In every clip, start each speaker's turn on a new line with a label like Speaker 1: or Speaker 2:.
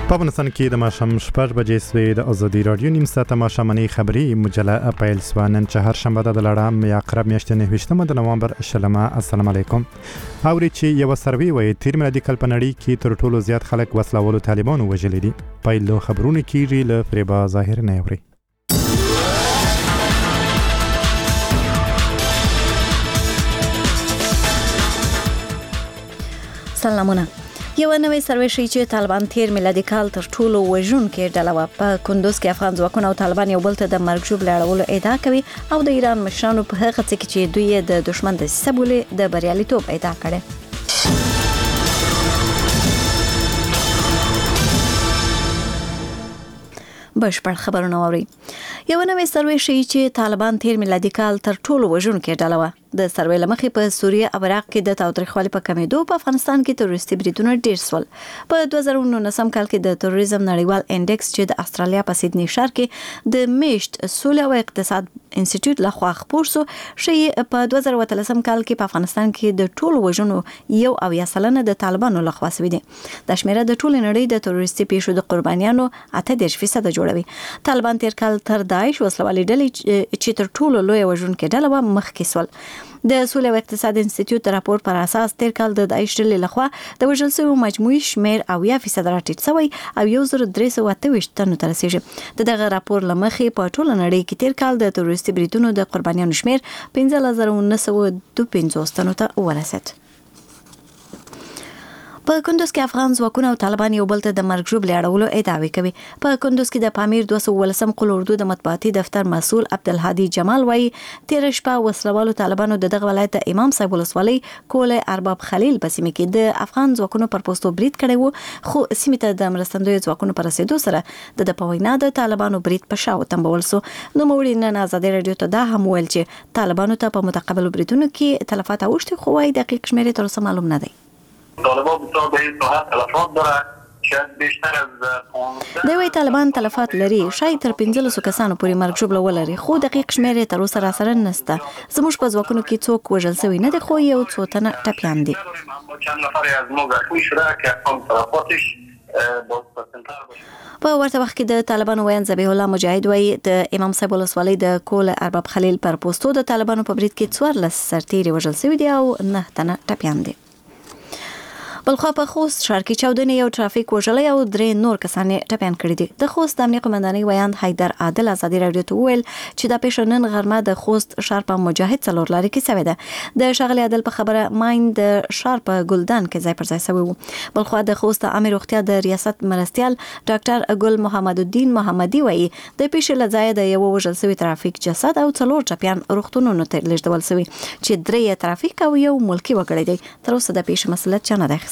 Speaker 1: په افغانستان کې د ماښام 6 بجې سوې د ازادي رادیو نیم ساعته ماښامنۍ خبري مجله پیل شوه. نن چهارشنبه د لړم یا عقرب میاشتې 29 د نوامبر شلمه. السلام علیکم. اوري چې یو سروي وایي تیر میلادي کال په نړۍ کې تر ټولو زیات خلک وسلوالو طالبانو وژلي دي. پیل خبرونه کیږي له فریبا ظاهر نه اوري.
Speaker 2: سلامونه. یو نوې سروې ښیي چې طالبان تیر میلادي کال تر ټولو وژونکې ډله وه. په کندوز کې افغان ځواکونه او طالبان یو بل ته د مرګ ژوبلې اړولو ادعا کوي او د ایران مشرانو په هغه څه کې چې دوی د دشمن دسیسه بولي د بریالیتوب ادعا کړې. بشپړ خبرونه اوري. یو نوې سروې ښیي چې طالبان تیر میلادي کال تر ټولو وژونکې ډله وه. د سروې لمخې په سوریه او عراق کې د تاوتریخوالي په کمیدو په افغانستان کې تروریستي بریدونه ډیر سول. په 2019 کال کې د تروریزم نړیوال انډیکس چې د استرالیا په سیدنی ښار کې د میشت سوله او اقتصاد انسټیټیوټ لخوا خپور شو، ښیي په 2013 کال کې په افغانستان کې د ټولو وژنو 1% د طالبانو لخوا شوی دي. د شمیره د ټول نړۍ د تروریستي پیښو د قربانیانو 8% جوړوي. طالبان تیر کال تر داعش وسلوالي ډلې چې تر ټولو لوی وژونکې ډله و مخکې سول. د سوله او اقتصاد انسټیټیوټ راپور پر اساس تیر کال د داعش ډلې لخوا د وژل شویو مجموعي شمیر 80% راټیټ شوی او 1328 تنو ته رسیږي. دغه راپور لمخې په ټوله نړۍ کې تیر کال د تروریستي بریدونو د قربانیانو شمیر 15952 تنو ته ورسید. په کندوز کې افغان ځواکونه او طالبان یو بل ته د مرګ ژوبلې اړولو ادعاوې کوي. په کندوز کې د پامیر 218 قل اردو د مطبوعاتي دفتر مسؤل عبدالهادي جمال وایي تیر شپه وسلوالو طالبانو دغه ولایت امام صاحب ولسوالۍ کول ارباب خلیل په سیمه کې د افغان ځواکونو پر پوسټو برید کړی وو، خو سیمه ته د مرستندوی ځواکونو پر رسیدو سره د پوینا د طالبانو برید په شاو تمبول سو. نو موږ نن آزادي رادیو ته دا هم ویل چې طالبانو ته په متقابل بریدونو کې تلفات اوښتي، خو وايي دقیق شمیرې تر اوسه معلوم نه دی.
Speaker 3: طالبان بسیار به این ساعت تلفات داره. شاید بیشتر از
Speaker 2: دوی طالبان تلفات لري، شاید تر 15 کسانو پورې مرګ ژوبله ولري، خو دقیق شمیرې تر اوسه راسره نشته. زموږ په ځواکونو کې څوک وژل شوی نه دي، خو یو څو تنه ټپیان دي.
Speaker 3: چند نفر از ما زخمی شده که هم تلفاتش
Speaker 2: په ورته وخت کې د طالبانو ویان ذبیح الله مجاهد وایي د امام صاحب ولسوالۍ د کول ارباب خلیل پر پوسټو د طالبانو په برید کې 14 سرتیري وژل شوي دي او 9 تنه ټپیان دي. بلخوا په خوست ښار کې چاودنې یو ټرافیک وژلی او 3 نور کسان ټپیان کړي دي. د خوست د امنیه قومندانۍ ویاند حیدر عادل آزادي رادیو ته وویل چې دا پیښه نن غرمه د خوست ښار په مجاهد څلور لارې کې شوې ده. د ښاغلي عادل په خبره ماین د ښار په ګلدان کې ځای پر ځای شوی و. بلخوا د خوست عامه روغتیا د ریاست مرستیال ډاکټر ګل محمد الدین محمدي وایي د پیښې له ځایه د یو وژل شوی ټرافیک جسد او 4 ټپیان روغتونونو ته لیږدول شوي چې 3 ټرافیک او یو ملکی وګړی دی. تر اوسه د پیښې مسؤلیت چا نه دی اخیستی.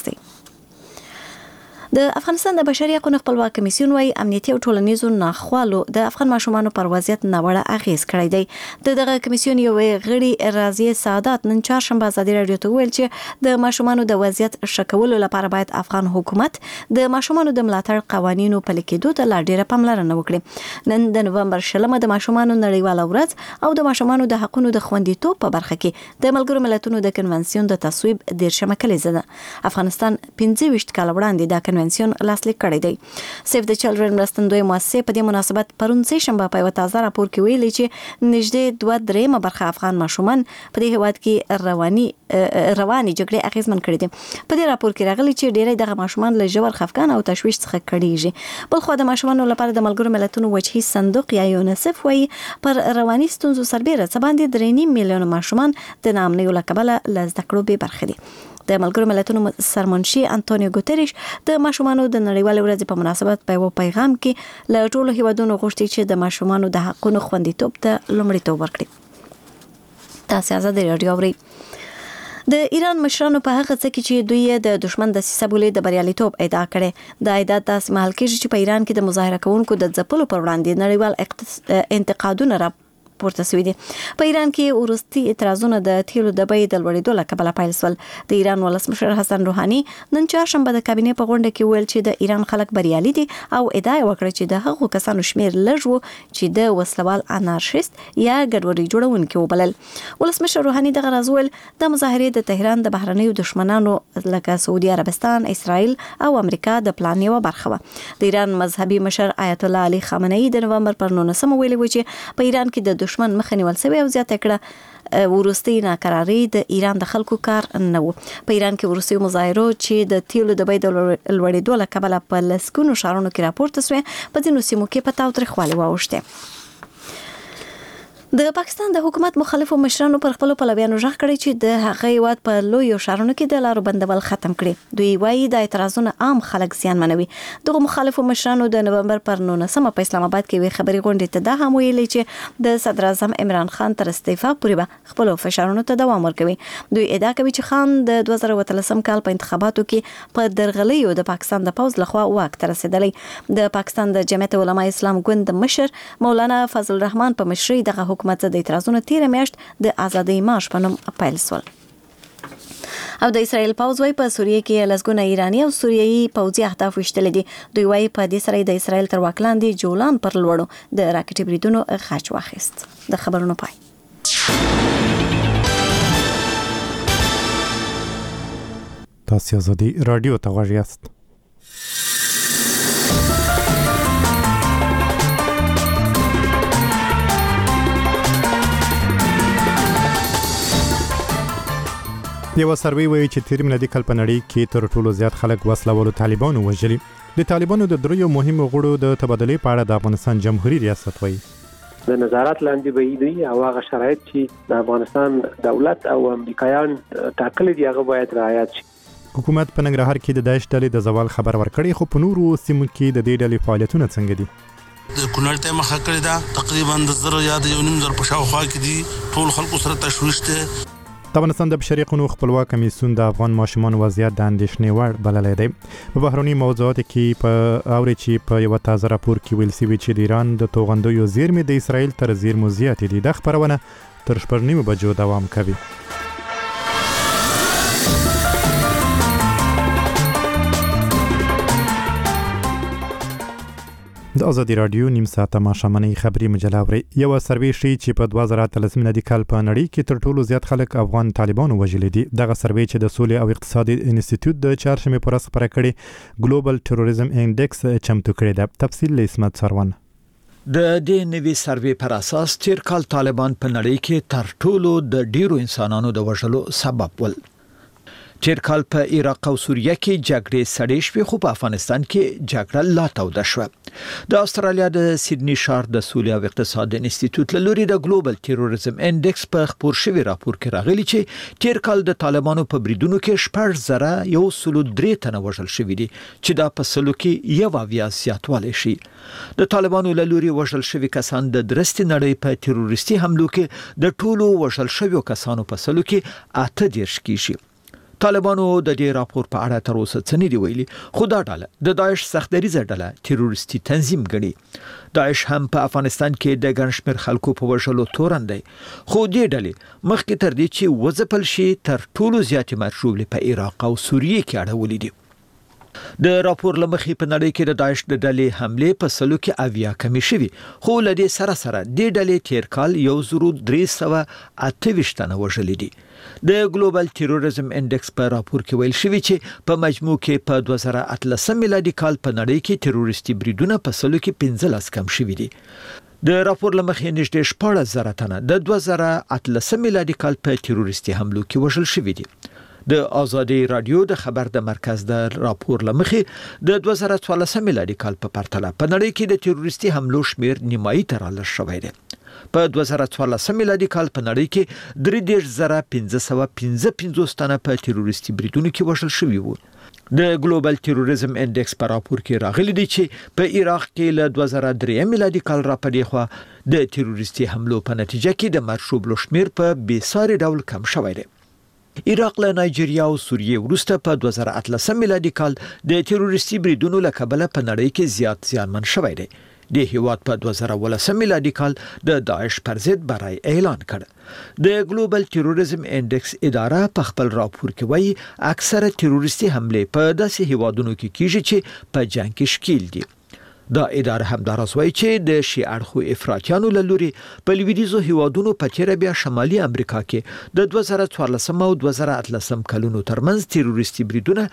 Speaker 2: د افغانستان د بشري حقوقو خپلواک کمیسیون وايي امنیتي او ټولنیزو ناخوالو د افغان ماشومانو پر وضعیت ناوړه اغیز کړی دی. دغه کمیسیون یو غړي راضیه سعادت نن چهارشنبه آزادي رادیو ته ویل چې د ماشومانو د وضعیت شکولو لپاره باید افغان حکومت د ماشومانو د ملاتړ قوانینو پلي کېدو ته لا ډیره پاملرنه وکړي. نن د نومبر 10 د ماشومانو نړیواله ورځ او د ماشومانو د حقوقو د خوندیتوب په برخه کې د ملګرو ملتونو د کنونسیون د تصویب 10مه کلیزه ده. افغانستان 25 کال وړاندې د کنونسیون لاسلیک کړی دی. سیف د چلډرن مرستندوی مؤسسه په دې مناسبت پرون سه شنبه په یو تازه راپور کې ویلي چې نږدې 2/3 برخه افغان ماشومان په دې هیواد کې رواني جګړې اغیزمن کړي دي. په دې راپور کې راغلي چې ډېری دغه ماشومان له ژور خفګان او تشویش څخه کړيږي. بلخو د ماشومانو لپاره د ملګرو ملتونو وجهي صندوق یا یونیسف وايي پر رواني ستونزو سربېره څه باندې 3.5 میلیون ماشومان د ناامنۍ له کبله له زده کړو بې برخې دي. د ملګرو ملتونو سرمنشي انټونیو ګوتریش د ماشومانو د نړیوال ورځې په مناسبت په یو پیغام کې له ټولو هیوادونو غوښتي چې د ماشومانو د حقوقو خوندیتوب ته لومړیتوب ورکړي. تاسو آزادي رادیو اورئ. د ایران مشرانو په هغه څه کې چې دوی د دشمن د دسیسه بولي د بریالیتوب ادعا کړي. د ادعا داسې مهال کې چې په ایران کې د مظاهره کوونکو د ځپلو پر وړاندې نړیوال انتقادونه را پورته شوې دي. په ایران کې وروستي اعتراضونه د تیلو د بیې د لوړېدو له کبله پیل شول. د ایران ولسمشر حسن روحاني نن چهارشنبه د کابینې په غونډه کې ویل چې د ایران خلک بریالي دي او ادعا وکړه چې د هغو کسانو شمیر لږ و چې د وسلوال انارشیست یا ګډوډي جوړونکي وبلل. ولسمشر روحاني دغه راز ویل د مظاهرې د تهران د بهرنیو دشمنانو لکه سعودي عربستان، اسرائیل او امریکا د پلان یوه برخه وه. د ایران مذهبي مشر آیت الله علي خامنه‌ای د نومبر پر 19 ویلي و چې په ایران کې د دشمن مخه نیول شوې او زیاته کړه وروستي ناکراري د ایران د خلکو کار نه و. په ایران کې وروستي مظاهرو چې د تیلو د بیې د لوړېدو له کبله په لسګونو ښارونو کې راپورته شوې، په ځینو سیمو کې په تاوتریخوالي واوښتې. د پاکستان د حکومت مخالفو مشرانو پر خپل پلویانو ژغ کړی چې د هغه هیواد په لویو ښارونو کې د لارو بندول ختم کړي. دوی وایي د اعتراضونو عام خلک زیانمنوي. دغه مخالفو مشرانو د نومبر پر 19 په اسلام آباد کې وی خبري غونډې ته دا هم ویلي چې د صدر اعظم عمران خان تر استعفا پورې به خپل فشارونو ته دوام ورکوي. دوی ادعا کوي چې خان د 2013 کال په انتخاباتو کې په درغلیو د پاکستان د پوز لخوا واک ته رسیدلی. د پاکستان د جمعیت علما اسلام ګوند مشر مولانا فضل الرحمن په مشرۍ دغه حکومت د اعتراضونو تیر میاشت د ازادۍ مارش په نوم پیل شول. او د اسرائیل پوځ وايي په سوریه کې لسګونه ایرانی او سوریایي پوځي اهداف وشتل دي. دوی وايي په دې سره د اسرائیل تر واک لاندې جولان پر لوړو د راکټ بریدونو غچ واخیست. د خبرونو پای.
Speaker 1: تاسو ازادي رادیو ته غوږ یاست. یو سروې وایي چې تیر میلادي کال په نړۍ کې تر ټولو زیات خلک وسله طالبانو وژلي. د طالبانو د دریو مهمو غړو د تبادلې په اړه د افغانستان جمهوریت ریاست وایي
Speaker 4: د نظارت لاندې به دوی او هغه شرایط چې د افغانستان دولت او امریکایان ټاکلي دي هغه باید رعایت شي.
Speaker 1: حکومت په ننګرهار کې د داعش ډلې د زوال خبر ورکړی، خو په نورو سیمو کې د دې ډلې فعالیتونه څنګه دي؟
Speaker 5: د کونړ ته مخه کړې ده، تقریبا د 1000 یا د 1.5 په شاوخوا کې دي. ټول خلکو سره تشویش ده.
Speaker 1: د افغانستان د بشري حقوقو خپلواک کمیسیون د افغان ماشومانو وضعیت د اندېښنې وړ بللی دی. په بهرني موضوعاتو کې په اوري چې په یو تازه راپور کې ویل شوی چې د ایران د توغندیو زیرمې د اسرائیل تر زیرمو زیاتې دي. د خبرونه تر 9:30 بجو دوام کوي. د ازادي رادیو نیم ساعته ماښامنۍ خبري مجله اوري. یو سروې ښیي چې په 2013 میلادي کال په نړۍ کې تر ټولو زیات خلک افغان طالبانو وژلي دي. دغه سروې چې د سولې او اقتصادي انسټیټیوټ د چهارشنبې پر ورځ خپره کړې ګلوبل ټیرریزم انډیکس چمتو کړی دی. تفصیل له اسمت سروان.
Speaker 6: د دې نوي سروې پر اساس تیر کال طالبان په نړۍ کې تر ټولو د ډیرو انسانانو د وژلو سبب ول. تیر کال په عراق او سوریه کې جګړې سړې شوې، خو په افغانستان کې جګړه لا توده شوه. د استرالیا د سیدنی ښار د سولې او اقتصاد انسټیټیوټ له لوري د ګلوبل ټیرریزم انډیکس په خپور شوی راپور کې راغلی چې تیر کال د طالبانو په بریدونو کې 6,103 تنه وژل شوي دي، چې دا په سلو کې 1 زیاتوالی شي. د طالبانو له لوري وژل شوي کسان د درستې نړۍ په تیروریستي حملو کې د ټولو وژل شویو کسانو په سلو کې 8 کیږي. طالبانو د دې راپور په اړه تر اوسه څه نه دی ویلي، خو دا ډله د داعش سختدریزه ډله تیروریستي تنظیم ګڼي. داعش هم په افغانستان کې د ګڼ شمېر خلکو په وژلو تورن دی، خو دې ډلې مخکې تر دې چې وځپل شي تر ټولو زیاتې مرشوبلې په عراق او سوریه کې اړولې دي. د راپور لمخې په نړۍ کې د داعش د ډلې حمله په سلو کې 80 کمی شوي، خو له دې سره دې ډلې تیر کال 1328 تنه وژلي دي. د ګلوبل ټیرریزم انډیکس په راپور کې ویل شوی چې په مجموع کې په 2013 میلادي کال په نړۍ کې تیروریستي بریدونه په سلو کې 15 کم شوي دي. د راپور لمخې نږدې 14,000 تنه د 2013 میلادي کال په تیروریستي حملو کې وژل شوي دي. د ازادي رادیو د خبر د مرکز د راپور لمخې د 2014 میلادي کال په پرتله په نړۍ کې د تیروریستي حملو شمیر نیمایي ته رالږ شوی دی. په 2014 میلادي کال په نړۍ کې 3,555 تنه په تیروریستي بریدونو کې وژل شوي وو. د ګلوبل ټیرریزم انډیکس په راپور کې راغلي دی چې په عراق کې له 2003 میلادي کال را پدې خوا د تیروریستي حملو په نتیجه کې د مرشوبلو شمیر په بېساري ډول کم شوی دی. عراق له نایجیریا او سوریه وروسته په 2013 میلادي کال د تیروریستي بریدونو له کبله په نړۍ کې زیات زیانمن شوی دی. د هیواد په 2018 میلادي کال د داعش پر ضد برای اعلان کړ. د ګلوبل تروریزم انډیکس اداره په خپل راپور کې وایي اکثره تروریستي حمله په داسې هیوادونو کې کیږي چې په جنگ کې شکیل دي. دا اداره همداراز وایي چې د شي اړخو افراطیانو له لوري په لویدیځو هیوادونو په تیره بیا شمالي امریکا کې د 2014 او 2018 کلونو ترمنځ تروریستي بریدونه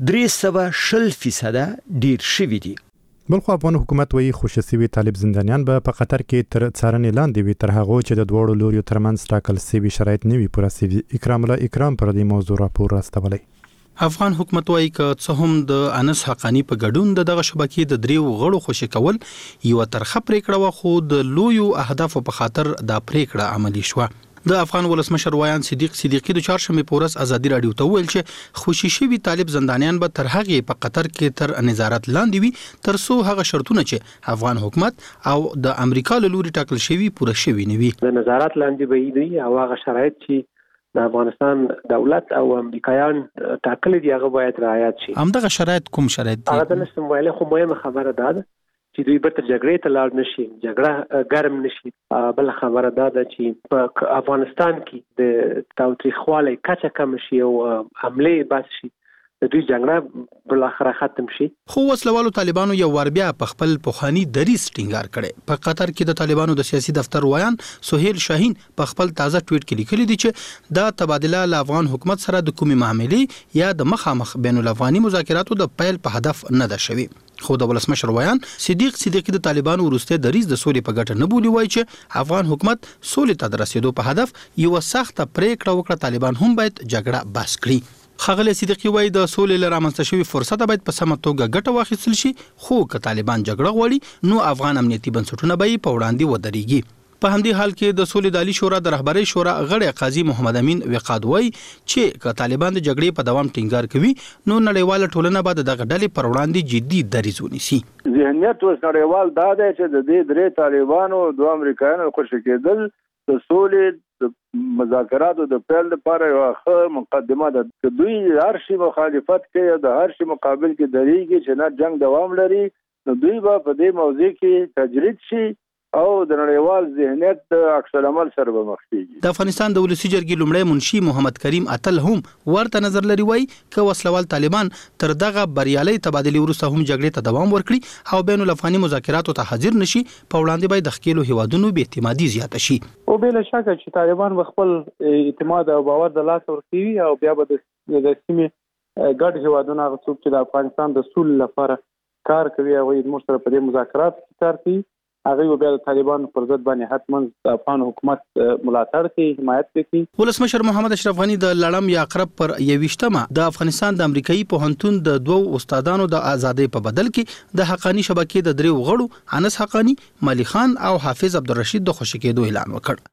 Speaker 6: 320% ډیر شوي دي.
Speaker 1: بلخو افغان حکومت وایي خوشسوي طالب زندانیان به په قطر کې تر څارنې لاندې وي تر هغه چې د دوړو لوريو ترمنځ ټاکل شوي شرایط نه وي پوره شوي. اکرام الله اکرام پر دې موضوع راپور راستولی.
Speaker 7: افغان حکومت وايي ک څه هم د انس حقانی په ګډون دغه شبکې د دریو غړو خوشی کول یو ترخه پریکړه و خو د لویو اهدافو په خاطر دا پریکړه عملی شوه. د افغان ولسمشر وایان صدیق صدیقی د چهارشنبه په ورځ ازادي رادیو ته ویل چې خوشی شوی طالب زندانیان به تر هغه په قطر کې تر نظارت لاندې وي تر څو هغه شرطونه چې افغان حکومت او د امریکا له لوري ټاکل شوی پوره شوی نه وي.
Speaker 4: د نظارت لاندې به دی او هغه شرایط چې د افغانستان دولت او امریکایان ټاکل دي هغه باید رعایت شي.
Speaker 7: همدغه شرایط کوم شرایط دي؟
Speaker 4: هغه د نسم ویل خو مهمه خبره ده چې دوی به تر جګړې ته لاړ نشي، جګړه ګرم نشي. بل خبره ده چې په افغانستان کې د تاوتریخوالي کچه کم شي او حمله بس شي، د دوی جګړه بل اخر ختم شي.
Speaker 7: خو وسلوالو طالبانو یو ور بیا په خپل پوخانی دریس ټینګار کړي. په قطر کې د طالبانو د سیاسي دفتر وایان سهیل شاهین په خپل تازه ټویټ کې لیکلي دي چې دا تبادله له افغان حکومت سره د کومې معاملې یا د مخامخ بین الافغاني مذاکراتو د پیل په هدف نه ده شوی. خو د ولسمشر وایان صدیق صدیقی د طالبانو ورسته دریز د سولې په ګټه نه بولی وای چې افغان حکومت سولې ته د رسیدو په هدف یو سخت پریکړه وکړه، طالبان هم باید جګړه بس کړي. خغل صدیقی وای د سولې لپاره رامنځته شوی فرصت باید په سمه توګه ګټه واخیستل شي، خو که طالبان جګړه غواړي نو افغان امنیتي بنسټونه به په وړاندې ودرېږي. په همدې حال کې د سولې د عالی شورا د رهبرۍ شورا غړی قاضي محمد امین وقاد وای چې که طالبان د جګړې په دوام ټینګار کوي نو نړیواله ټولنه به دغه ډلې پر وړاندې جدي دریځ ونیسي.
Speaker 8: ذهنیت اوس نړیوال دا دی چې د دې درې طالبانو دوه امریکایانو خوشی کېدل د سولې د مذاکراتو د پیل لپاره یو ښه مقدمه ده. که دوی هر شي مخالفت کوي د هر شي مقابل کې درېږي چې نه جنگ دوام لري نو دوی به په دې موضوع کې تجرید شي او د نړیوال ذهنیت د عکس العمل سره به مخ کیږي.
Speaker 7: د افغانستان د ولسی جرګې لومړی منشي محمد کریم اتل هم ورته نظر لري وای ک وسلوال طالبان تر دغه بریالي تبادلې وروسته هم جګړې ته دوام ورکړي او بین الافغاني مذاکراتو ته حاضر نشي، په وړاندې به د خکېلو هیوادونو به اعتمادي زیاته شي.
Speaker 9: او بل شک چې طالبان خپل اعتماد او باور د لاس ورکوي او بیا به د سیمې ګډ هیوادونو هغه څوک چې د افغانستان د سولې لپاره کار کوي او موږ سره په دې مذاکرات کې کار کوي هغه بیا د طالبانو پر ضد باندې حتمن د افغان حکومت ملاتړ کوي، حمایت کوي.
Speaker 7: ولسمشر محمد اشرف غنی د لړم یا عقرب پر 21مه د افغانستان د امریکایي پوهنتون د دوو استادانو د ازادۍ په بدل کې د حقانی شبکې د دریو غړو انس حقانی، مالی خان او حافظ عبدالرشید د خوشی کېدو اعلان وکړ.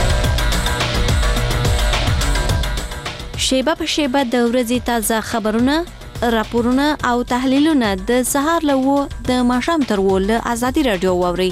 Speaker 2: شیبه په شیبه د ورځې تازه خبرونه، راپورونه او تحلیلونه د سهار له د ماښام تر ول ازادي رادیو واوري.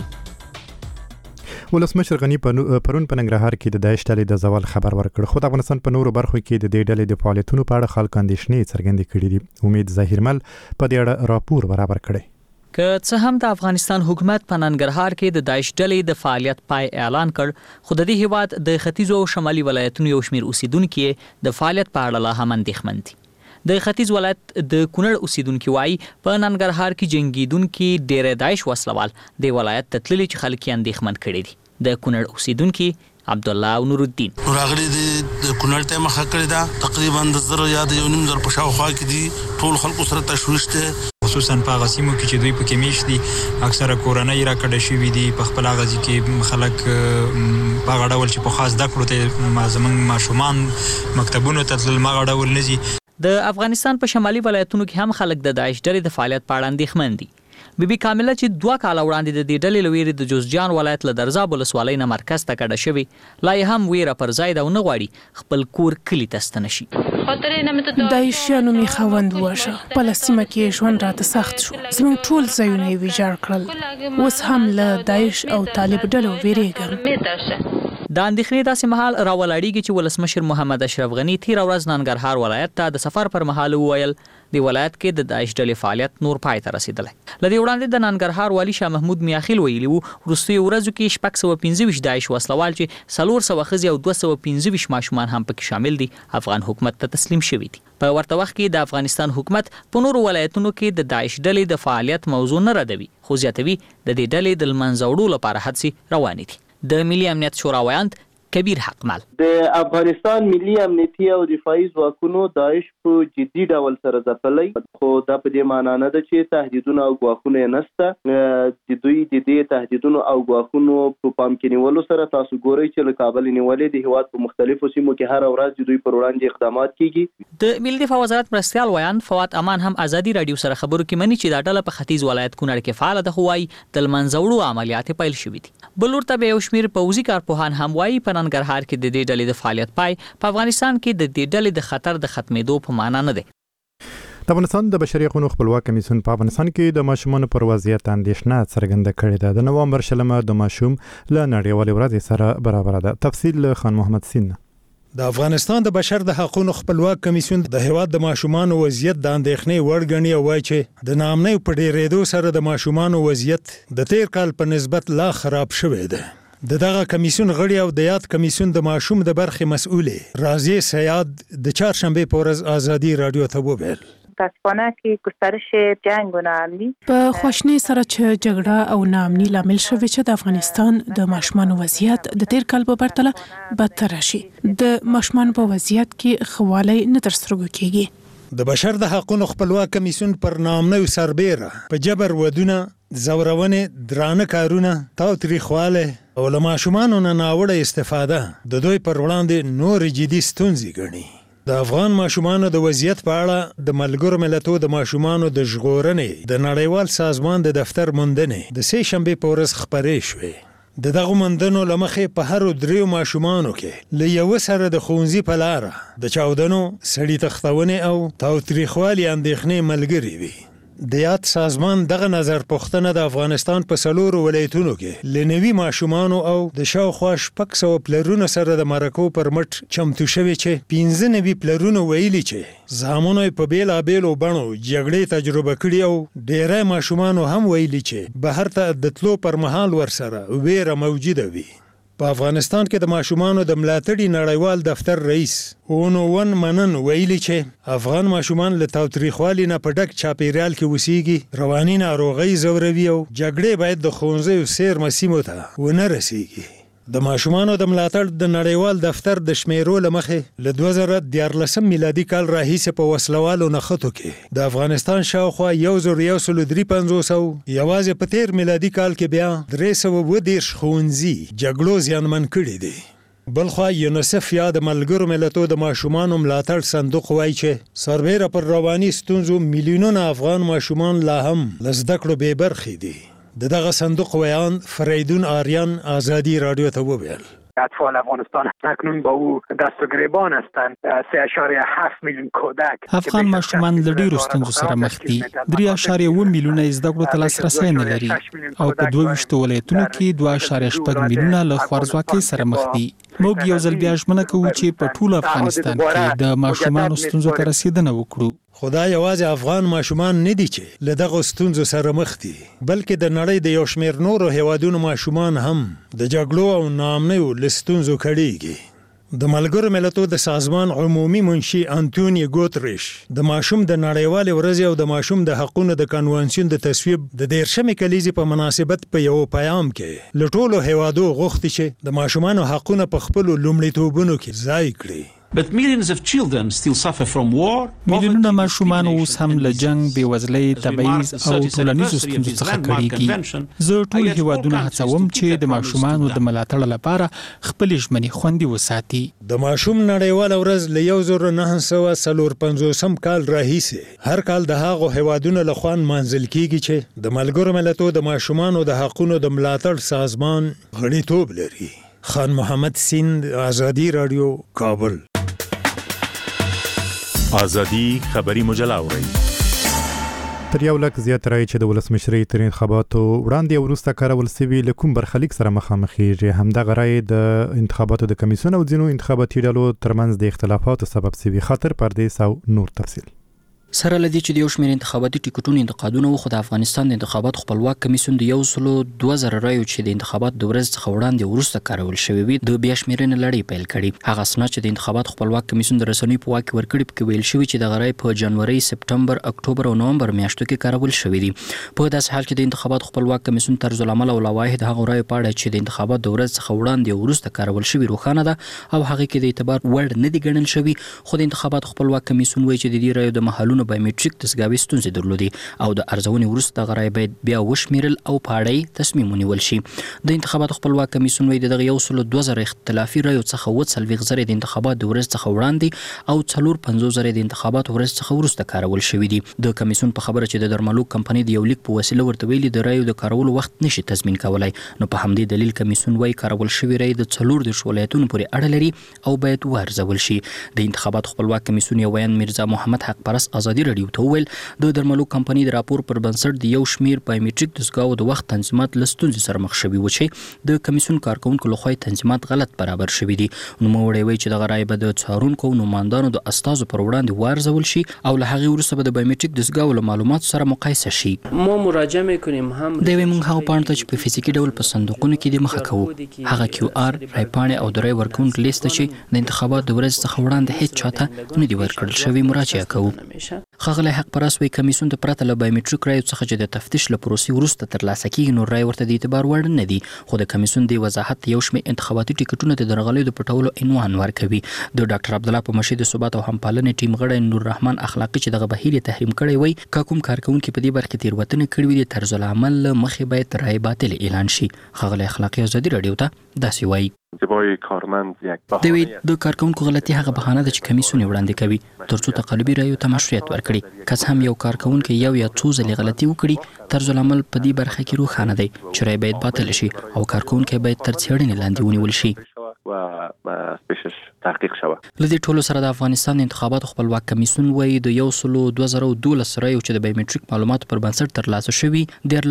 Speaker 1: ولسمشر غنی پرون په ننګرهار کې د داعش ډلې د زوال خبر ورکړ، خو د افغانستان په نورو برخو کې د دې ډلې د فعالیتونو په اړه خلک اندېښنې څرګندې کړې دي. امید ظاهرمل په دې اړه راپور برابر کړی.
Speaker 10: که څه هم د افغانستان حکومت په ننګرهار کې د داعش ډلې د فعالیت پای اعلان کړ، خو د دې هیواد د ختیځو او شمالي ولایتونو یو شمېر اوسیدونکو د فعالیت په اړه لا هم اندېښمن دي. د ختیځ ولایت د کونړ اوسیدونکو وايي په ننګرهار کې جنگیدونکو ډېر داعش وسلوال د ولایت تتللي چې خلک یې اندېښمن کړي دي. د کونړ اوسیدونکو عبدالله او نور الدین
Speaker 5: راغلي د کونړ ته مخه کړی دا تقریبا د 1.5 په شاوخوا کې دي، ټول خلکو سره تشویش ده،
Speaker 11: خصوصا په غسیمو کې چې دوی پکې میشت دي، اکثره کورنۍ راکړه شوې دي، په خپل غزي کې خلک په غړول چې په خاص د کړو ته زمنګ ماشومان مکتبونو ته تل ما غړول نزي.
Speaker 10: د افغانستان په شمالي ولایتونو کې هم خلک د داعش ډلې د فعالیت په اړه اندېښمن دي. بیبي کامله چې 2 کال وړاندې د دې ډلې لویری د جوزجان ولایت له درزاب ولسوالۍ نه مرکز ته کډه شوی، لا یې هم ویره پر ځای دا نه غواړي خپل کور کلی ته ستنه شي.
Speaker 12: داعشیانو می خوند واشه په لسیمه کې ژوند راته سخت شو، زموږ ټول ځایونه یې ویجاړ کړل، اوس هم له داعش او طالب ډلو ویریږم.
Speaker 10: د اندېښنې داسې مهال راولاړېږي چې ولسمشر محمد اشرف غني تېره ورځ ننګرهار ولایت ته د سفر پر مهال وویل د ولایت کې د داعش ډلې فعالیت نور پای ته رسیدلی. له دې وړاندې د ننګرهار والي شاه محمود میاخیل ویلي وو وروستیو ورځو کې 625 داعش وسلوال چې 400 ښځې او 215 ماشومان هم پکې شامل دي افغان حکومت ته تسلیم شوي دي. په ورته وخت کې د افغانستان حکومت په نورو ولایتونو کې د داعش ډلې د فعالیت موضوع نه ردوي خو زیاتوي د دې ډلې د منځه وړلو لپاره هڅې روانې دي. د ملي امنیت شورا ویاند کبیر حقمل
Speaker 13: د افغانستان ملي امنیتي او دفاعي ځواکونو داعش په جدي ډول سره ځپلی خو دا په دې معنا نه ده چې تهدیدونه او ګواښونه یې نشته. د دوی د دې تهدیدونو او ګواښونو په پام کې نیولو سره تاسو ګورئ چې له کابل نیولې د هیواد په مختلفو سیمو کې هر ورځ د دوی پر وړاندې اقدامات کیږي.
Speaker 10: د ملي دفاع وزارت مرستیال ویاند فواد امان هم ازادي رادیو سره خبرو کې مني چې دا ډله په ختیځ ولایت کونړ کې فعال ده خو وايي د منځه وړو عملیات پیل شوي دي. بل ورته به یو شمېر پوځي کارپوهان هم وايي په ننګرهار کې د ډلې د فعالیت پای په افغانستان کې د دې ډلې د خطر د ختمېدو په معنا نه دی.
Speaker 1: د افغانستان د بشري حقوقو خپلواک کمیسیون په افغانستان کې د ماشومانو پر وضعیت اندېښنه څرګنده کړې ده. د نوامبر 20 د ماشوم له نړیوالې ورځې سره برابر ده. تفصیل خان محمد سین.
Speaker 14: د افغانستان د بشر د حقوقو خپلواک کمیسیون د هیواد د ماشومانو وضعیت د اندېښنې وړ ګڼي او وایي چې د ناامنۍ په ډېرېدو سره د ماشومانو وضعیت د تیر کال په نسبت لا خراب شوی دی. د دغه کمیسیون غړي او د یاد کمیسیون د ماشوم د برخې مسؤلې رازیه سیاد د چهارشنبه په ورځ ازادي رادیو ته وویل
Speaker 15: متاسفانه کې گسترش جنگ و ناامنی
Speaker 12: په خوشنۍ سره چې جګړه او ناامني لامل شوی چې د افغانستان د ماشومانو وضعیت د تیر کال په پرتله بدتر شي. د ماشومانو په وضعیت کې خواله نه تر سترګو کیږي.
Speaker 14: د بشر د حقوقو خپلواک کمیسیون پر ناامنۍ سربېره په جبر ودونه زورونې درانه کارونه تاوتریخواله او له ماشومانو نه ناوړه استفاده د دوی پر وړاندې نور جدي ستونزې ګڼي. د افغان ماشومانو د وضعیت په اړه د ملګرو ملتونو د ماشومانو د ژغورنې د نړیوال سازمان د دفتر موندنې د سې شنبې په ورځ خپرې شوې. د دغه موندنو له مخې په هر دریو ماشومانو کې له یو سره د ښوونځي په لاره د چاودنو سړي تختونې او تاوتریخوالي اندېښنې ملګرې وي. د یاد سازمان دغه نظر پوښتنه د افغانستان په 4 ولایتونو کې لنوي ماشومانو او د شاوخوا 600 پلرونو سره د مرکو پر مټ چمتو شوی چې 15 نوي پلرونو ویلي چې زامنو په بیلابېلو بڼو جګړې تجربه کړې او ډېری ماشومانو هم ویلي چې بهر ته د تلو پر مهال ورسره ویره موجوده وي. په افغانستان کې د ماشومانو د ملاتړي نړیوال دفتر رئیس اونوون منن ویلي چې افغان ماشومان له تاوتریخوالي نه په ډک چاپیریال کې اوسېږي، رواني ناروغۍ ځوروي او جګړې باید د ښوونځیو څیرمه سیمو ته ونه رسېږي. د ماشومانو د ملاتړ د نړیوال دفتر د شمیرو له مخې له 2014 میلادي کال راهیسې په وسلوالو نښتو کې د افغانستان شاوخوا 1153 یوازې په تیر میلادي کال کې بیا 310 ښوونځي جګړو زیانمن کړي دي. بلخوا یونیسف یا د ملګرو ملتونو د ماشومانو ملاتړ صندوق وایي چې سربېره پر رواني ستونزو میلیونونه افغان ماشومان لا هم له زده کړو بې برخې دي. د دغه صندوق ویان فریدون آریان ازادی رادیو ته وویل
Speaker 4: اطفال افغانستان اکنون با او دست و گریبان هستند. 3.7 میلیون کودک
Speaker 16: افغان ماشومان له ډیرو ستونزو سره مخ دي. 3.1 میلیونه زده کړو ته لاسرسی نه لري او په 22 ولایتونو کې 2.8 میلیونه له خوارځواکۍ سره مخ دي. موږ یو ځل بیا ژمنه کوو چې په ټول افغانستان کې د ماشومانو ستونزو ته رسیدنه وکړو.
Speaker 14: خدای یوازې افغان ماشومان نه دي چې له دغه ستونزو سره مخ دي، بلکې د نړۍ د یو شمېر نورو هیوادونو ماشومان هم د جګړو او ناامنیو له ستونزو کړېږي. د ملګرو ملتونو د سازمان عمومي منشي انټونیو ګوتریش د ماشوم د نړیوالې ورځې او د ماشوم د حقوقو د کنوانسیون د تصویب د 13مې کلیزې په مناسبت په یو پیغام کې له ټولو هیوادو غوښتي چې د ماشومانو حقوقونه په خپلو لومړیتوبونو کې ځای کړي.
Speaker 16: میلیونونه ماشومان اوس هم له جنگ، بېوزلۍ، تبعیض او ټولنیزو ستونزو څخه کړېږي. زه ټول هیوادونه هڅوم چې د ماشومانو د ملاتړ لپاره خپلې ژمنې خوندي وساتي.
Speaker 14: د ماشوم نړیواله ورځ له 1954 کال راهیسې هر کال د هغو هیوادونو لخوا نمانځل کیږي چې د ملګرو ملتونو د ماشومانو د حقوقو د ملاتړ سازمان غړیتوب لري. خان محمد سیند، ازادي رادیو، کابل.
Speaker 17: آزادی خبری مجله اورئ.
Speaker 1: تر یو لک زیات رای چې د ولسمشرۍ تر انتخاباتو وړاندې وروسته کارول سوي لکوم برخلیک سره مخامخېږي. همدغه رای د انتخاباتو د کمیسیون او ځینو انتخاباتي ډلو ترمنځ د اختلافاتو سبب سوي. خاطر پردیس او نور تفصیل.
Speaker 17: سره لدی چې د یو شمېر انتخاباتي ټیکټونو انتقادونه خو د افغانستان د انتخابات خپلواک کمیسیون د 12000 رایو چې د انتخابات د ورځ څخه وړاندې وروسته کارول شوی وي د بیا شمېرنې لړۍ پیل کړي. هغه اسناد چې د انتخابات خپلواک کمیسیون د رسنیو په واک کې ورکړي پکې ویل شوی چې د غړي په جنوري، سپټمبر، اکتوبر او نومبر میاشتو کې کارول شوی دي. په داسې حال کې د انتخابات خپلواک کمیسیون طرز العمل او لوایح د هغه رایو په اړه چې د انتخابات د ورځ څخه وړاندې وروسته کارول شوی روښانه ده او هغه کې د اعتبار وړ نه دي ګڼل شوی. خو د انتخابات خپلواک کمیسیون وایي چې د دې رایو د محلونو بایومټریک ګاوي ستونزې درلودي او د ارزونې وروسته غړي باید بیا وشمیرل او پاړی تصمیم ونیول شي. د انتخابات خپلواک کمیسیون وایي دغه 12000 اختلافي رایو څخه 40 د انتخابات د ورځ څخه وړاندې او 450 د انتخابات ورځ څخه وروسته کارول شوی دي. د کمیسیون په خبره چې د درملو کمپنۍ د یو لیک په وسیله ورته ویلي د رایو د کارولو وخت نشي تضمین کولای. نو په همدې دلیل کمیسیون وایي کارول شوی رای د 4 ولایتونو پورې اړه لري او باید وارزول شي. د انتخابات خپلواک کمیسیون یو ویان میرزا محمد حق پرست ازادي رادیو ته ویل د درملو کمپنۍ د راپور پر بنسټ د یو شمیر بایومټریک دستګاو د وخت تنظیمات له ستونزې سره مخ شوي و چې د کمیسیون کارکونکو لخوا تنظیمات غلط برابر شوي دي. نوموړی وایي چې دغه رایې به د څارونکو او نمایندانو د استازو پر وړاندې وارزول شي او له هغې وروسته به د بایومټریک دستګاو له معلوماتو سره مقایسه شي.
Speaker 18: ما مراجعه میکنیم هم
Speaker 17: دوی موږ هغه پاڼې ته چې په فزیکي ډول په صندوقونو کې د مخه کوو هغه کیو آر رایپاڼې او د رای ورکوونکو لیست چې د انتخابات د ورځ څخه وړاندې هیڅ چاته نه دی ورکړل شوی مراجعه کوو. ښاغلی حق پرست وایي کمیسیون ته پرته له بایومټریک رایو څخه چې د تفتیش له پروسې وروسته ترلاسه کیږي نو رای ورته د اعتبار وړ نه دي. خو د کمیسیون د وضاحت یو شمېر انتخاباتي ټیکټونه د درغلیو د پټولو عنوان ورکوي. د ډاکټر عبدالله په مشر د ثبات او همپالنې ټیم غړی نور رحمان اخلاقی چې دغه بهیر تحریم کړی وای که کوم کارکونکي په دې برخه کې تېروتنې کړې وي د طرز العمل مخې باید رای باطل اعلان شي. ښاغلی اخلاقی ازادي راډیو ته داسې وایي دوی د کارکونکو غلطي هغه بهانه ده چې کمیسیون وړاندې کوي ترڅو تقلبي رایو ته مشروعیت ورکړي. کس هم یو کارکونکي یو یا څو ځلې غلطي وکړي طرز العمل په دې برخه کې روښانه دی چې رای باید باطل شي او کارکونکي باید تر څېړنې لاندې ونیول شي.
Speaker 19: تحقیق شوه.
Speaker 17: لدې ټولو سره د افغانستان انتخابات خپلواک کمیسیون وایي د 12012 رایو چې د بایومټریک معلوماتو پر بنسټ ترلاسه شوي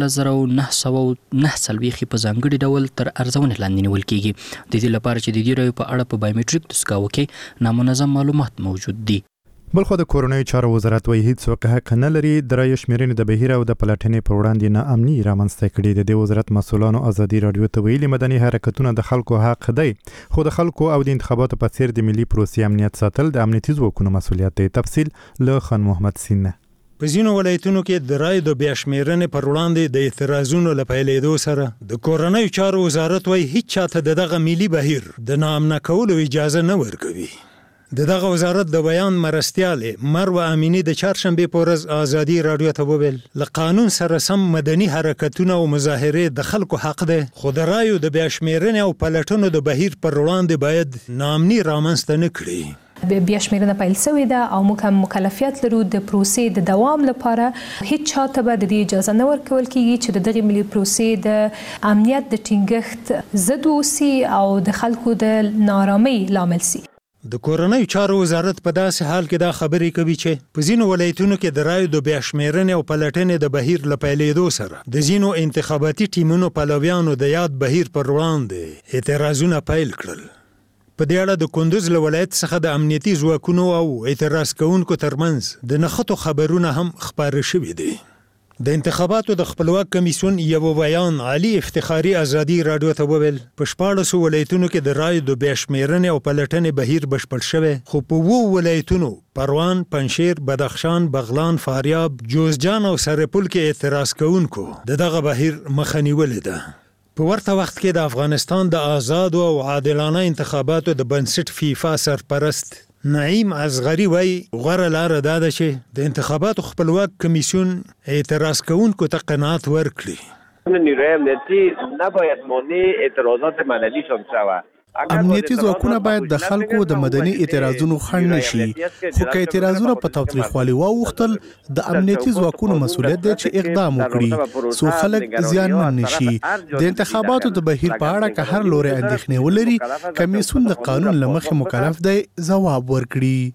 Speaker 17: 13949 په ځانګړي ډول تر ارزونې لاندې نیول کیږي د دې لپاره چې د دې رایو په اړه په بایومټریک دستګاو کې نامنظم معلومات موجود دي.
Speaker 1: بلخو د کورونای چارو وزارت وایي هیڅ حق نه لري د رایو شمیرنې د بهیر او د پلټنې پر وړاندې نه امني رامنځته کړي. د دې وزارت مسؤلانو ازادي رادیو ته ویلي مدني حرکتونه د خلکو حق دی خو د خلکو او د انتخاباتو په څیر د ملي پروسې امنیت ساتل د امنیتي ځواکونو مسؤلیت دی. تفصیل له خان محمد سینه.
Speaker 14: په ځینو ولایتونو کې د رایو د بیا شمیرنې پر وړاندې د اعتراضونو له پیلېدو سره د کورنیو چارو وزارت وایي هیڅ چاته دغه ملي بهیر د ناامنه کولو اجازه نه ورکوي. دغه وزارت د بیان مرستیاله مروه امینی د چهارشنبه په ورځ ازادي رادیو ته وویل له قانون سره سم مدني حرکتونه او مظاهره د خلکو حق ده خو د رایو د بیا شمیرنې او پلټنو د بهیر پر وړاندې باید ناامني رامنځته نه کړي.
Speaker 20: بیا شمیرنه پیل شوې ده او موږ هم مکلفیت لرو د پروسې د دوام لپاره هیڅ چاته به د اجازه نه ورکول کیږي چې دغه ملي پروسې د امنیت د ټینګښت ضد اوسي او د خلکو د نارامۍ لامل شي.
Speaker 14: د کورنیو چارو وزارت په داسې حال کې دا خبرې کوي چې په ځینو ولایتونو کې د رایو د بیا شمیرنې او پلټنې د بهیر له پیلېدو سره د ځینو انتخاباتي ټیمونو پلویانو د یاد بهیر پر وړاندې اعتراضونه پیل کړل. په دې اړه د کندوز له ولایت څخه د امنیتي ځواکونو او اعتراض کوونکو ترمنځ د نښتو خبرونه هم خپاره شوي دي. د انتخاباتو د خپلواک کمیسیون یو بیان علي افتخاري ازادي رادیو ته وویل په 14 ولایتونو کې د رایو د بیا شمیرنې او پلټنې بهیر بشپړ شوی خو په 2 ولایتونو پروان، پنشیر، بدخشان، بغلان، فاریاب، جوزجان او سرپل کې اعتراض کوونکو دغه بهیر مخه نیولې ده. په ورته وخت کې د افغانستان د آزاد او عادلانه انتخاباتو د بنسټ فیفا سرپرست نعیم اصغری وای غوړه لار دا ده چې د انتخاباتو خپلواک کمیسیون اعتراض کوونکو ته قناعت ورکړي.
Speaker 21: نیروی امنیتی نباید مانع اعتراضات مدنی شوه.
Speaker 22: امنیتي ځواکونه باید د خلکو د مدني اعتراضونو خنډ نشي خو که اعتراضونه په تاوتریخوالي واوښتل د امنیتي ځواکونو مسؤلیت دی چې اقدام وکړي څو خلک زیانمن نشي. د انتخاباتو د بهیر په اړه که هر لوري اندېښنې ولري کمیسیون د قانون له مخې مکلف دی ځواب ورکړي.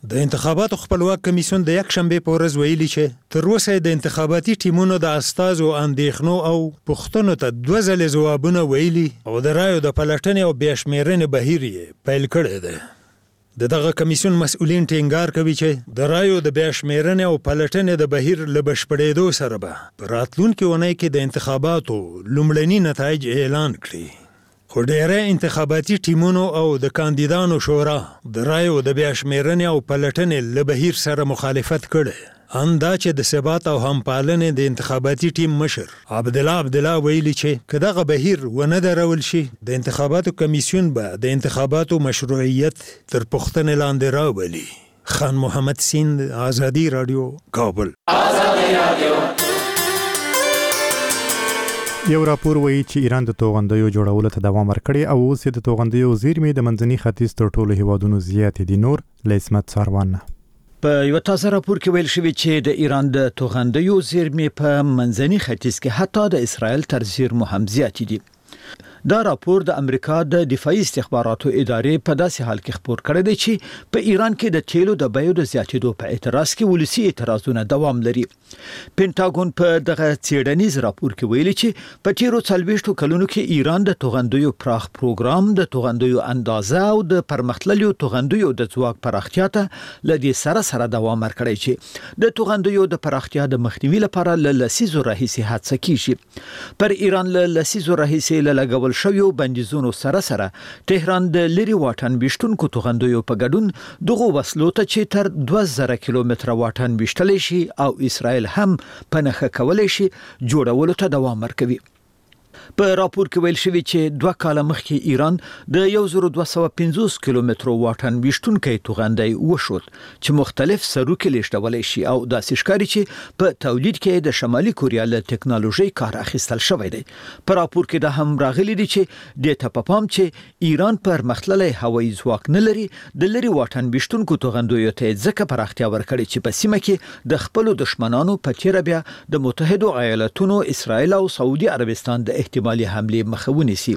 Speaker 14: د انتخاباتو خپلواک کمیسیون د یک شنبه په ورځ ویلي چې تر اوسه د انتخاباتي ټیمونو د استازو اندېښنو او پوښتنو ته 2 ځله ځوابونه ویلي او د رایو د پلټنې او بیا شمېرنې بهیر یې پیل کړی دی. دغه کمیسیون مسؤلین ټینګار کوي چې د رایو د بیا شمېرنې او پلټنې د بهیر له بشپړېدو سره به په راتلونکي اونۍ کې د انتخاباتو لومړني نتایج اعلان کړي. خو ډېری انتخاباتي ټیمونو او د کاندیدانو شورا د رایو د بیا شمېرنې او پلټنې له بهیر سره مخالفت کړی. دا چې د ثبات او همپالنې د انتخاباتي ټیم مشر عبدالله ویلي چې که دغه بهیر ونه درول شي د انتخاباتو کمیسیون به د انتخاباتو مشروعیت تر پوښتنې لاندې راولي. خان محمد سیند، آزادي رادیو، کابل.
Speaker 1: یو راپور وایي چې ایران د توغندیو جوړولو ته دوام ورکړي او اوس د توغندیو زیرمې د منځني ختیځ تر ټولو هیوادونو زیاتې دي. نور له عصمت ساروان.
Speaker 6: په یو تازه راپور کې ویل شوی چې د ایران د توغندیو زیرمې په منځني ختیځ کې حتی د اسرائیل تر زیرمو هم زیاتې دي. دا راپور د امریکا د دفاعي استخباراتو ادارې په داسې حال کې خبر کړی دی چې په ایران کې د تیلو د بیو د زیاتېدو په اعتراض کې ولسی اعتراضونه دوام لري. پینټاګون په دغه څېړنیز راپور کې ویلي چې په تیرو 40 کلونو کې ایران د توغندیو پراخ پروګرام، د توغندیو اندازه او د پرمختللو توغندیو د ځواک پراختیا ته لدې سره دوام ورکړی چې د توغندیو د پراختیا د مخنیوي لپاره له لسیزو راهیسې هڅه کیږي. پر ایران له لسیزو راهیسې لګول شویو بندیزونو سره تهران د لری واټن بیشتونکو توغندیو په ګډون دغه وسلو ته چې تر 2000 کیلومتره واټن بیشتلی شي او اسرائیل هم په نخښه کولی شي جوړولو ته دوام ورکوي. په راپور کې ویل شوی چې 2 کاله مخکې ایران د 1250 کیلومترو واټن بیشتونکي توغندی وشود چې مختلف سروکي لیږدولی شي او داسې ښکاري چې په تولید کې د شمالي کوریا له ټکنالوژي کار اخیستل شوی دی. په راپور کې دا هم راغلی دی چې د تپپام چې ایران پر مختللي هوایي ځواک نه لري د لری واټن بیشتونکو توغندیو ته ځکه پراختیا ورکړي چې په سیمه کې د خپل دشمنانو په تیر بیا د متحده ایالاتونو، اسرائیل او سعودي عربستان د احتمالي حمله مخاوني سي.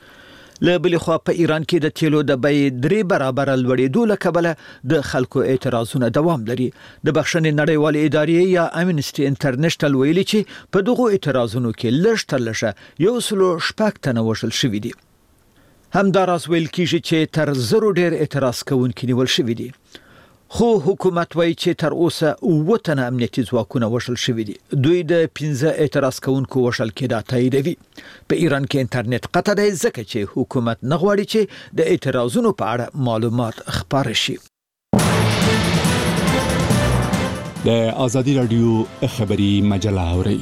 Speaker 6: له بل خو په ایران کې د تیلو د بیې 3 برابر لوړېدو له کبله د خلکو اعتراضونه دوام لري. د بخښنې نړیوالې ادارې یا امنسټي انټرنیشنل ویلي چې په دغه اعتراضونو کې لږ تر لږه 106 تنه وژل شوي دي. همداراز ویل کیږي چې تر 0 ډیر اعتراض کوونکي نیول شوي دي. خو حکومت وایي چې تر اوسه 9 تنه امنیتي ځواکونه وژل شوي دي. دوی د 15 اعتراض کوونکو وژل کېدا تاییدوي. په ایران کې انټرنیټ قطع دی ځکه چې حکومت نه غواړي چې د اعتراضونو په اړه معلومات خپاره شي.
Speaker 3: د آزادي رادیو خبري مجله اوري.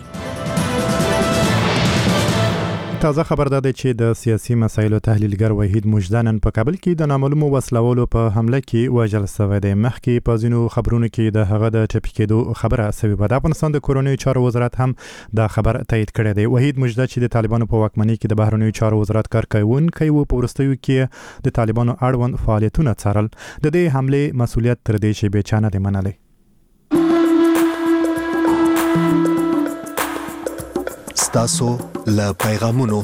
Speaker 1: تازه خبر ده چې د سیاسي مسایلو تحلیلګر وحید مجدانن په کابل کې د نامعلومو وسلوالو په حمله کې وژل شوی دی. مخکې په ځینو خبرونو کې د هغه د ټپي کېدو خبره شوې وه. د افغانستان د کورنیو چارو وزارت هم دا خبر تایید کړی دی. وحید مجده چې د طالبانو په واکمنۍ کې د بهرنیو چارو وزارت کارکوونکی و، په وروستیو کې د طالبانو اړوند فعالیتونه څارل. د دې حملې مسؤلیت تر دې شیبې چا نه دی منلی.
Speaker 19: ستاسو له پیغامونو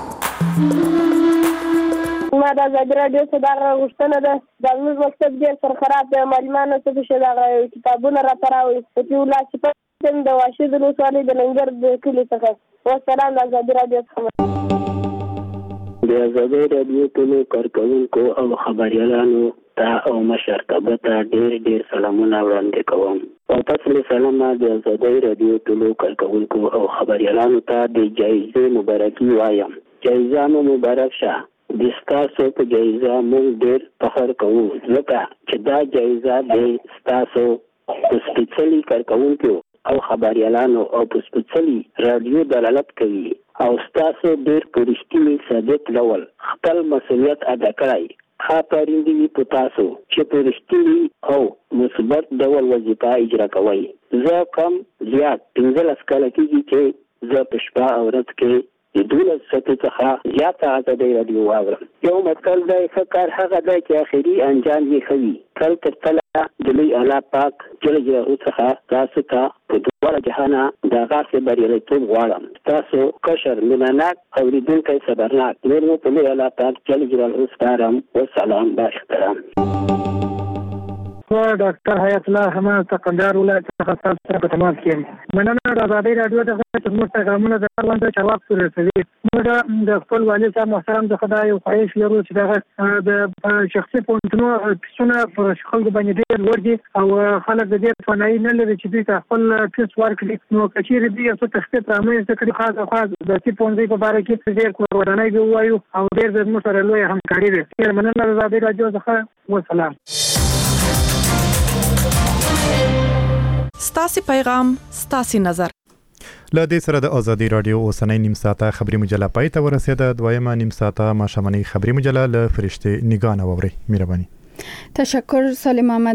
Speaker 23: ما د آزادي رادیو څخه غوښتنه ده د موږ مکتب ډېر سرخراب دی، معلمانو څه شي دا کتابونه راته راوړي چې ولاړ د واشد ولسوالۍ د لنګر د کلي څخه. والسلام. د آزادي رادیو څخه
Speaker 24: د آزادي رادیو ټولو کارکوونکو او خبريالانو ته او مشرتابه ته ډېر سلامونه وړاندې کوم. او تاسو له سلام د آزادي رادیو ټولو کارکوونکو او خبريالانو ته د جایزې مبارکي وایم. جایزه مو مبارک شه. د ستاسو په جایزه موږ ډېر فخر کوو ځکه چې دا جایزه د ستاسو سپېڅلي کارکوونکو او خبريالانو او په سپېڅلي رادیو دلالت کوي او ستاسو ډېر په رښتیني صادق ډول خپل مسؤلیت ادا کړئ. آفرین دی په تاسو چې په رښتیني او مثبت ډول وظیفه اجرا کوئ. زه کم زیات 15 کاله کېږي چې زه په شپه او ورځ کې د 12 ساعتو څخه زیاته آزادي رادیو واورم. یو متل دی ښه کار هغه دی چې آخري انجام یې ښه وي. تل تر تله د لوی الله پاک جل جلاله څخه تاسو ته په دواړه جهانه د هغسې بریالیتوب غواړم. تاسو کشر مینهناک اورېدونکی صبرناک نور مو په لوی الله پاک جل جلاله سپارم. والسلام با احترام.
Speaker 2: ډاکټر حیات الله حماد قندهار ولایت څخه تاسو سره په تماس کې یم. مننه د ازادي رادیو څخه چې موږ پیغامونه د اړوند جواب ورسوي. موږ د خپل والي صاحب محترم څخه دا یو خواهش لرو چې د شخصي پونتونو پیسونه پر خلکو باندې ډېر لوړ دي او خلک د دې توانایي نه لري چې دوی ته خپل پیس ورکړي. نو که چیرې دوی یو څه تخفیف رامنځته کړي خاص د دې پونځي په اړه کې ډېر ودانۍ به وایو او ډېر زموږ سره لوی همکاري ده. مننه د ازادي رادیو څخه والسلام.
Speaker 7: ستاسو پیغام ستاسو نظر.
Speaker 1: له دې سره د ازادي رادیو اوسنۍ نیم ساعته خبري مجله پای ته ورسېده. دویمه نیم ساعته ماښامنۍ خبري مجله له فرشته نگاه نه ووري. مهرباني.
Speaker 8: تشکر سالم احمد.